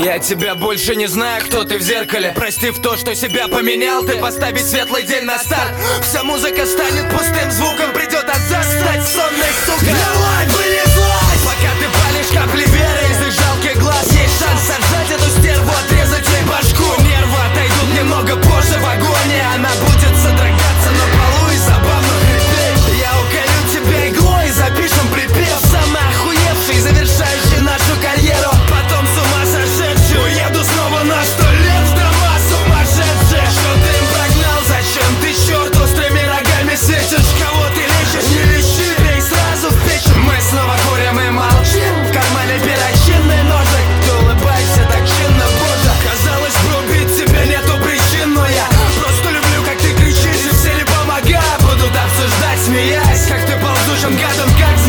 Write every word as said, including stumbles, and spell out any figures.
Я тебя больше не знаю, кто ты в зеркале. Простив то, что себя поменял, ты поставить светлый день на старт. Вся музыка станет пустым звуком, придет азарт стать сонной, сука. Давай, вылезай! Пока ты палишь капли веры из их жалких глаз, есть шанс сожрать эту стерву, отрезать ей башку. Нервы отойдут немного позже в агонии. Она будет содрогаться на полу и забавно хрипеть. Я уколю тебя иглой и запишем припев, самый охуевший, завершающий нашу карьеру. Потом с ума сошедший уеду снова на сто лет в дома сумасшедшие. Что ты им прогнал? Зачем ты, черт, острыми рогами светишь? Кого ты лечишь? Не лечи, бей сразу в печь. Мы снова курим и молчим, в кармане перочинный ножик. Ты улыбаешься так чинно, боже. Казалось бы, убить тебя нету причин, но я просто люблю, как ты кричишь, и все ли помогают. Будут обсуждать, смеясь, как ты ползучим гадом, как